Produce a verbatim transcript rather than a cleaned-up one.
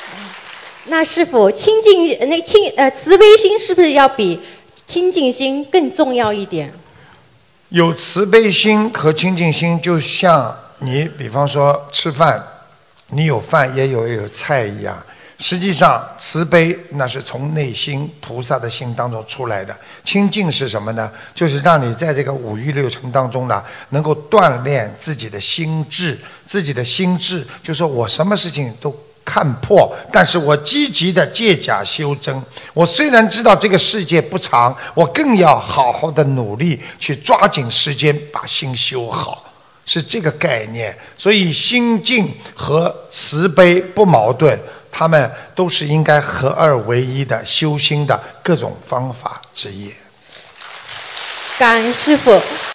那师父，清净那清呃慈悲心是不是要比清净心更重要一点？ 有慈悲心和清净心，就像你比方说吃饭，你有饭也有有菜一样。实际上，慈悲那是从内心菩萨的心当中出来的。清净是什么呢？就是让你在这个五欲六尘当中呢，能够锻炼自己的心智。自己的心智，就说我什么事情都看破，但是我积极的借假修真。我虽然知道这个世界不长，我更要好好的努力去抓紧时间把心修好。是这个概念。所以心净和慈悲不矛盾，他们都是应该合二为一的修心的各种方法之一。 感恩师父。